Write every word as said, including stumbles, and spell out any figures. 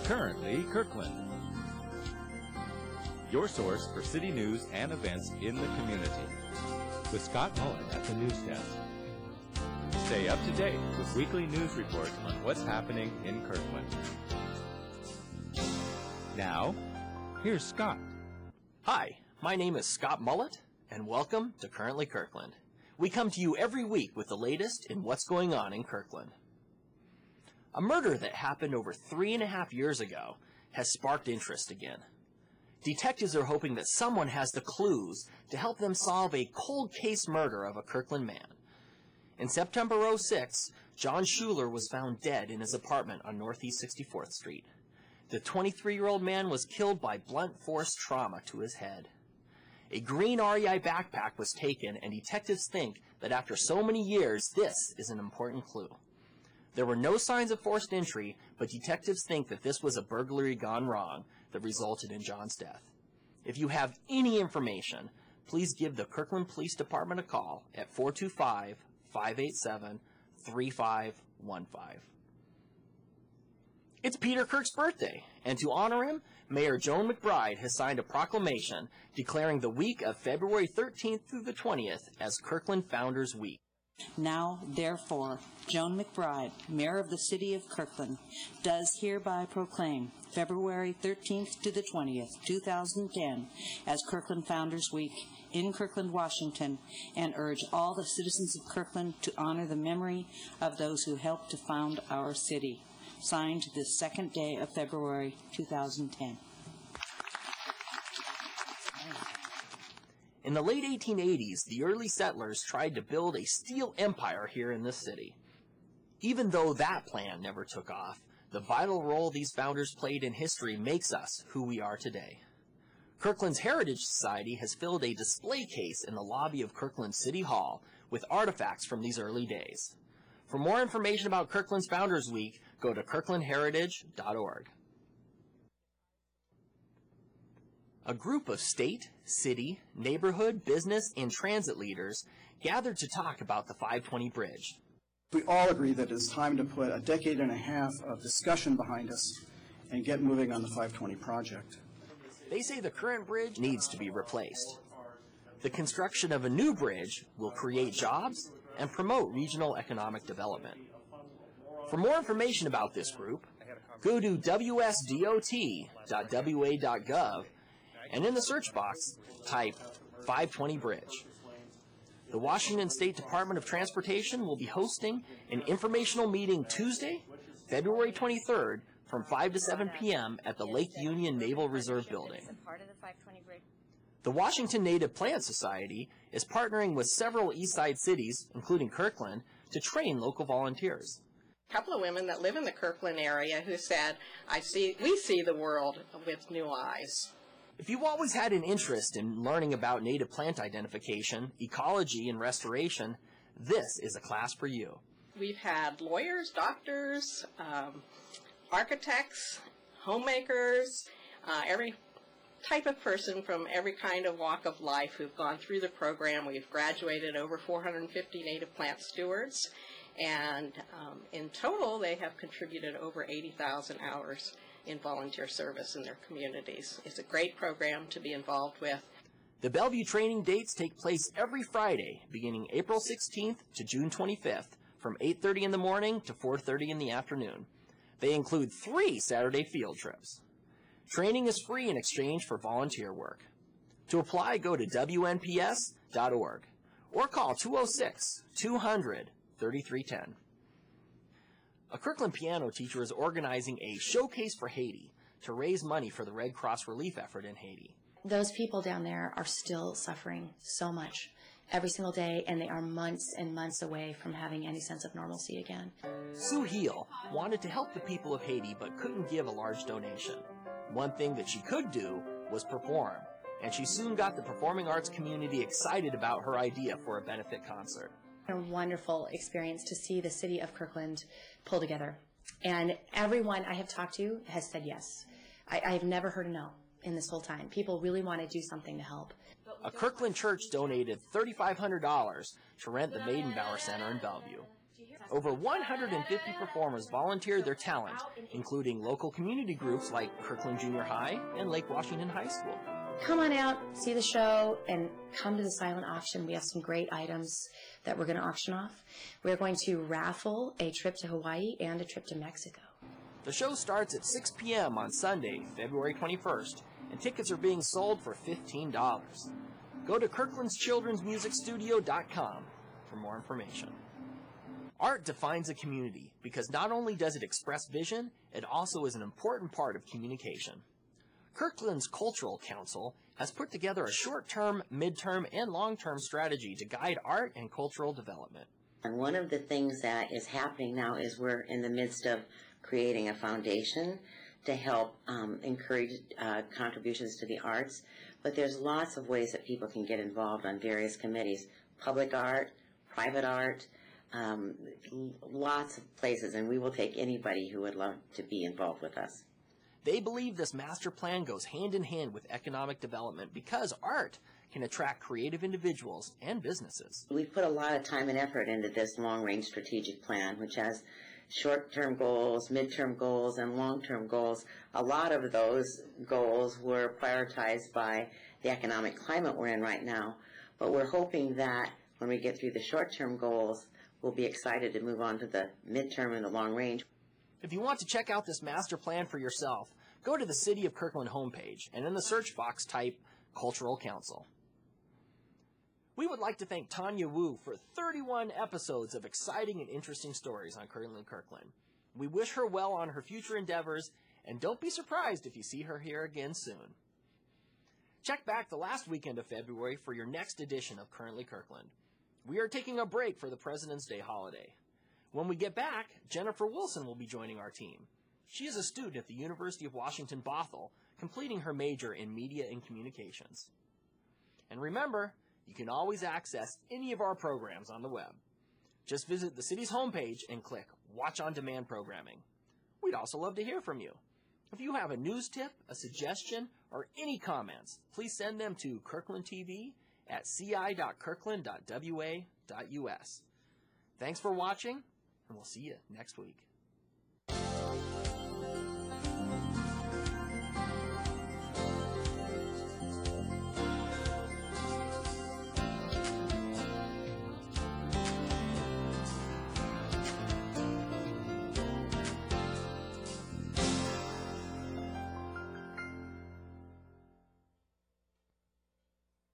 Currently Kirkland, your source for city news and events in the community. With Scott Mullen at the news desk. Stay up to date with weekly news reports on what's happening in Kirkland. Now, here's Scott. Hi, my name is Scott Mullet, and welcome to Currently Kirkland. We come to you every week with the latest in what's going on in Kirkland. A murder that happened over three and a half years ago has sparked interest again. Detectives are hoping that someone has the clues to help them solve a cold case murder of a Kirkland man. In September oh six, John Schuler was found dead in his apartment on Northeast sixty-fourth Street. The twenty-three-year-old man was killed by blunt force trauma to his head. A green R E I backpack was taken, and detectives think that after so many years, this is an important clue. There were no signs of forced entry, but detectives think that this was a burglary gone wrong that resulted in John's death. If you have any information, please give the Kirkland Police Department a call at four two five, five eight seven, three five one five. It's Peter Kirk's birthday, and to honor him, Mayor Joan McBride has signed a proclamation declaring the week of February thirteenth through the twentieth as Kirkland Founders Week. Now, therefore, Joan McBride, Mayor of the City of Kirkland, does hereby proclaim February thirteenth to the twentieth, two thousand ten, as Kirkland Founders Week in Kirkland, Washington, and urge all the citizens of Kirkland to honor the memory of those who helped to found our city. Signed this second day of February, two thousand ten. In the late eighteen eighties, the early settlers tried to build a steel empire here in this city. Even though that plan never took off, the vital role these founders played in history makes us who we are today. Kirkland's Heritage Society has filled a display case in the lobby of Kirkland City Hall with artifacts from these early days. For more information about Kirkland's Founders Week, go to kirkland heritage dot org. A group of state, city, neighborhood, business, and transit leaders gathered to talk about the five twenty bridge. We all agree that it's time to put a decade and a half of discussion behind us and get moving on the five twenty project. They say the current bridge needs to be replaced. The construction of a new bridge will create jobs and promote regional economic development. For more information about this group, go to w s d o t dot w a dot gov and in the search box, type five twenty bridge. The Washington State Department of Transportation will be hosting an informational meeting Tuesday, February twenty-third, from five to seven p m at the Lake Union Naval Reserve Building. The Washington Native Plant Society is partnering with several East Side cities, including Kirkland, to train local volunteers. A couple of women that live in the Kirkland area who said, I see, we see the world with new eyes. If you've always had an interest in learning about native plant identification, ecology, and restoration, this is a class for you. We've had lawyers, doctors, um, architects, homemakers, uh, every type of person from every kind of walk of life who've gone through the program. We've graduated over four hundred fifty native plant stewards, and um, in total they have contributed over eighty thousand hours in volunteer service in their communities. It's a great program to be involved with. The Bellevue training dates take place every Friday, beginning April sixteenth to June twenty-fifth, from eight thirty in the morning to four thirty in the afternoon. They include three Saturday field trips. Training is free in exchange for volunteer work. To apply, go to w n p s dot org or call two oh six, two hundred, thirty-three ten. A Kirkland piano teacher is organizing a showcase for Haiti to raise money for the Red Cross relief effort in Haiti. Those people down there are still suffering so much every single day, and they are months and months away from having any sense of normalcy again. Sue Heel wanted to help the people of Haiti but couldn't give a large donation. One thing that she could do was perform, and she soon got the performing arts community excited about her idea for a benefit concert. A wonderful experience to see the city of Kirkland pull together. And everyone I have talked to has said yes. I, I have never heard a no in this whole time. People really want to do something to help. A Kirkland church donated three thousand five hundred dollars to rent the Maidenbauer Center in Bellevue. Over one hundred fifty performers volunteered their talent, including local community groups like Kirkland Junior High and Lake Washington High School. Come on out, see the show, and come to the silent auction. We have some great items that we're going to auction off. We're going to raffle a trip to Hawaii and a trip to Mexico. The show starts at six p m on Sunday, February twenty-first, and tickets are being sold for fifteen dollars. Go to kirklands children's music studio dot com for more information. Art defines a community because not only does it express vision, it also is an important part of communication. Kirkland's Cultural Council has put together a short-term, mid-term, and long-term strategy to guide art and cultural development. And one of the things that is happening now is we're in the midst of creating a foundation to help um, encourage uh, contributions to the arts. But there's lots of ways that people can get involved on various committees. Public art, private art, um, lots of places, and we will take anybody who would love to be involved with us. They believe this master plan goes hand in hand with economic development because art can attract creative individuals and businesses. We've put a lot of time and effort into this long-range strategic plan, which has short-term goals, mid-term goals, and long-term goals. A lot of those goals were prioritized by the economic climate we're in right now, but we're hoping that when we get through the short-term goals, we'll be excited to move on to the mid-term and the long range. If you want to check out this master plan for yourself, go to the City of Kirkland homepage and in the search box type Cultural Council. We would like to thank Tanya Wu for thirty-one episodes of exciting and interesting stories on Currently Kirkland. We wish her well on her future endeavors, and don't be surprised if you see her here again soon. Check back the last weekend of February for your next edition of Currently Kirkland. We are taking a break for the President's Day holiday. When we get back, Jennifer Wilson will be joining our team. She is a student at the University of Washington Bothell, completing her major in Media and Communications. And remember, you can always access any of our programs on the web. Just visit the city's homepage and click Watch on Demand Programming. We'd also love to hear from you. If you have a news tip, a suggestion, or any comments, please send them to Kirkland T V at c i dot kirkland dot w a dot u s. Thanks for watching, and we'll see you next week.